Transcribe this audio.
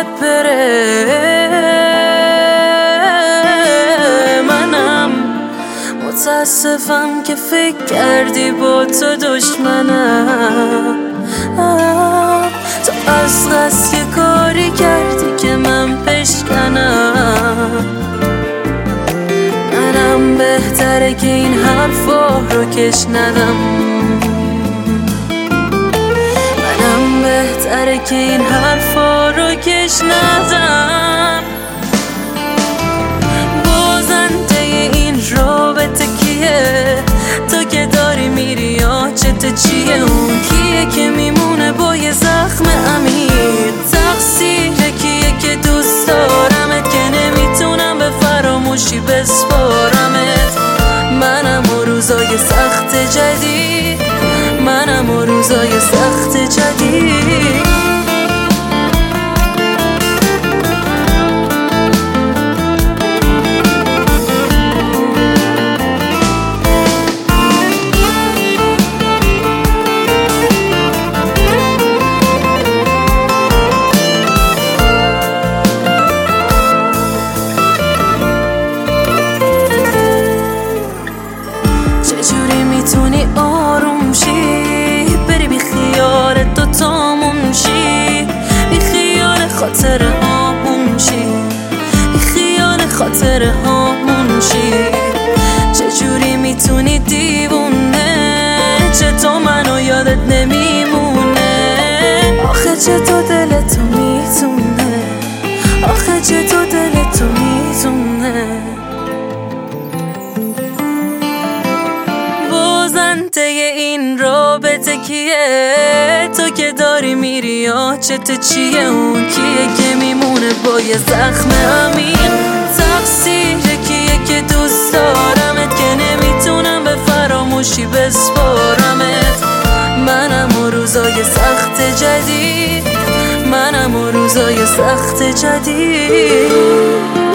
یادت بره. منم متاسفم که فکر کردی با تو دشمنم. تو از قصد یه کاری کردی که من بشکنم. منم بهتره که این حرفا رو کش ندم. منم بهتره که این حرفا رو کش ندم. بازنده این رابطه کیه؟ تو که داری میری چته چیه؟ اون کیه که میمونه با یه زخم عمیق؟ تقصیر کیه که دوست دارمت که نمیتونم به فراموشی بسپارمت؟ منم و روزای سخت جدید، منم و روزای سخت جدید. چجوری میتونی آروم شی؟ بری بی خیال دوتامون شی، بی خیال خاطر هامون شی، بی خیال خاطر هامون شی. چجوری میتونی دیوونه؟ چطور منو یادت نمیمونه؟ آخه چطور دلتو میتونه؟ آخه چطور دلتو میتونه؟ بازنده این رابطه کیه؟ تو که داری میری چته چیه؟ اون کیه که میمونه با یه زخم عمیق؟ تقصیر کیه که دوست دارمت که نمیتونم به فراموشی بسپارمت؟ منم و روزای سخت جدید، منم و روزای سخت جدید.